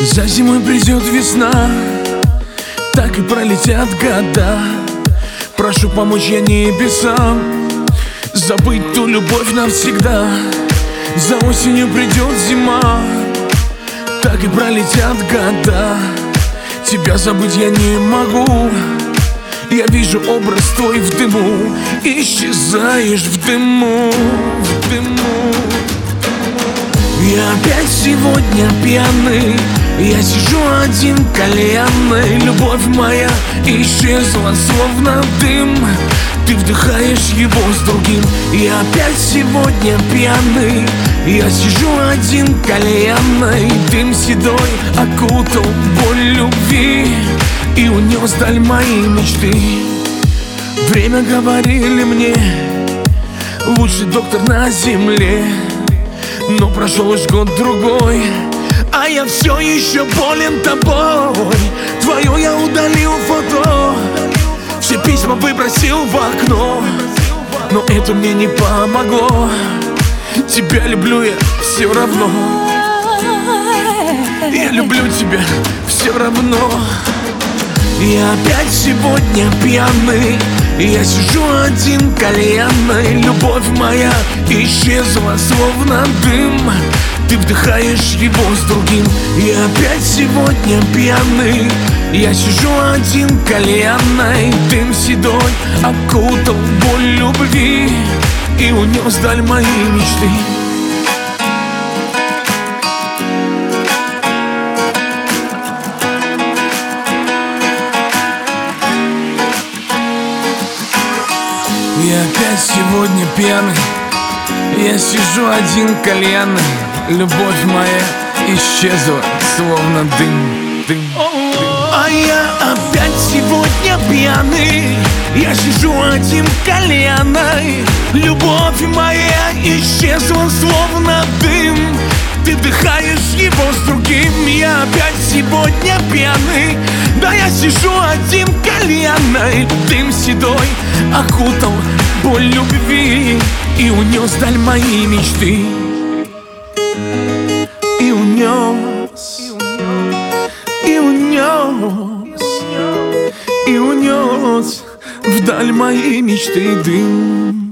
За зимой придет весна, так и пролетят года. Прошу помочь я небесам забыть ту любовь навсегда. За осенью придет зима, так и пролетят года. Тебя забыть я не могу. Я вижу образ твой в дыму, исчезаешь в дыму, в дыму. Я опять сегодня пьяный, я сижу один кальянный. Любовь моя исчезла, словно дым. Ты вдыхаешь его с другим. Я опять сегодня пьяный, я сижу один кальянный. Дым седой окутал боль любви и унес даль мои мечты. Время, говорили мне, лучший доктор на земле. Но прошел уж год-другой, а я все еще болен тобой. Твое я удалил фото, все письма выбросил в окно, но это мне не помогло. Тебя люблю я все равно. Я люблю тебя все равно. Я опять сегодня пьяный, я сижу один кальянный. Любовь моя исчезла, словно дым. Ты вдыхаешь его с другим. Я опять сегодня пьяный, я сижу один кальянный. Дым седой окутал боль любви и унес даль мои мечты. Я опять сегодня пьяный, я сижу один кальянный. Любовь моя исчезла, словно дым, дым, дым. А я опять сегодня пьяный, я сижу один кальянный. Любовь моя исчезла, словно дым. Ты вдыхаешь его с другим. Я опять сегодня пьяный, да я сижу один кальянный. Дым седой окутал боль любви и унес даль мои мечты. И унес, и унес, и унес вдаль моей мечты дым.